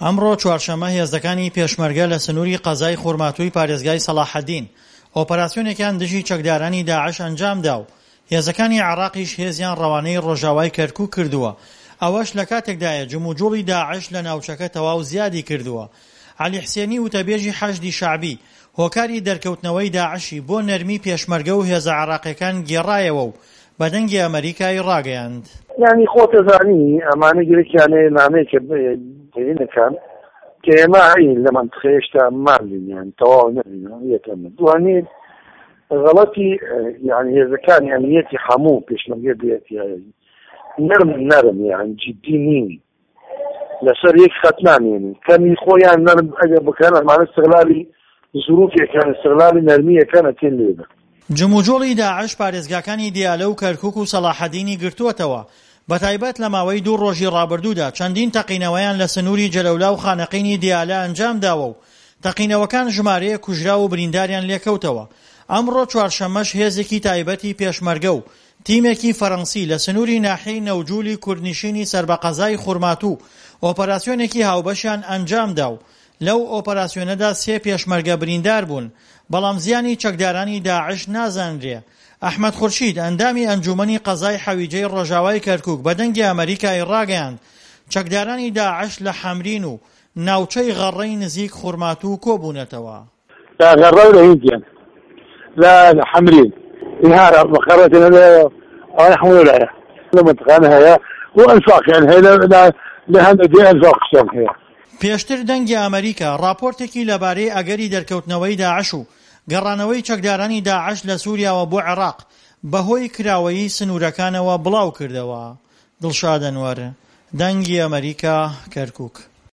ئەمڕۆ چوارشەممە هێزەکانی پێشمەرگە لە سنووری قەزای خورماتووی پارێزگای سەلاحەدین ئۆپەراسیۆنێکیان دژی چەکدارانی داعش ئەنجامدا و هێزەکانی عێراقیش هێزیان ڕەوانەی ڕۆژاوای کەرکووک کردووە. ئەوەش لە کاتێکدایە جموجوڵی داعش لە ناوچەکە تەواو زیادی کردووە. عەلی حسێنی وتەبێژی حەشدی شەعبی هۆکاری دەرکەوتنەوەی داعشی بۆ نەرمی پێشمەرگە و هێزە عێراقیەکان گێڕایەوە و بەدەنگی ئەمریکای ڕاگەیاند. یعنی خۆتەزانی ئەمانە گرێکیانەیە نامەیەکە بێنەکان کە ئێمە لە منتخەیەشتا ماڵین تەواو نەبینەوە یەکەمە. دوانێ غەڵەتی یعنی هێزەکانی ئەمنیەتی هەموو پێشمەرگە بێتی نەرم یعنی جدی نین لەسەر یەک خەت نامێنن کەمی خۆیان نەرم ئەگەر بکەن ئەمانە استغلالی ظروفێکان استغلالی نەرمیەکانە تێن لێدە. جموجۆڵی داعش پارێزگاکانی دیالە و کەرکووک و سەلاحەدینی گرتووەتەوە. بەتایبەت لە ماوەی 2 ڕۆژی ڕابردوودا چەندین تەقینەوەیان لە سنووری جەلەولا و خانەقینی دیالە ئەنجامداوە و تەقینەوەکان ژمارەیە کوژرا و برینداریان لێکەوتەوە. ئەمڕۆ چوارشەممەش هێزێکی تایبەتی پێشمەرگە و تیمێکی فەڕەنسی لە سنووری ناحیەی نەوجوولی کوردنشینی سەربەقەزای خورماتوو ئۆپەراسیۆنێکی هاوبەشیان ئەنجامدا و لەو ئۆپەراسیۆنەدا 3 پێشمەرگە بریندار بوون، بەڵام زیانی چەکدارانی داعش نازانرێ. ئەحمەد خورشید ئەندامی ئەنجومەنی قەزای حەویجەی ڕۆژاوای کەرکووک بەدەنگی ئەمریکای ڕاگەیاند چەکدارانی داعش لە حەمرین و ناوچەی غەڕەی نزیک خورماتوو کۆبوونەتەوە. لا غەڕە لە هیندیان لا حەمرین إنهار مقراتنا نحن ولاية لمنطقة هي وأنفاق يعني هي لهذا دي أنفاق قسم هي. پێشتر دەنگی ئەمریکا راپۆرتێکی لەبارەی ئەگەری دەرکەوتنەوەی داعش و گەڕانەوەی چەکدارانی داعش لە سووریاوە بۆ عێراق بەهۆی کراوەیی سنوورەکانەوە بڵاو کردەوە. دڵشاد ئەنوەر، دەنگی ئەمریکا، کەرکووک.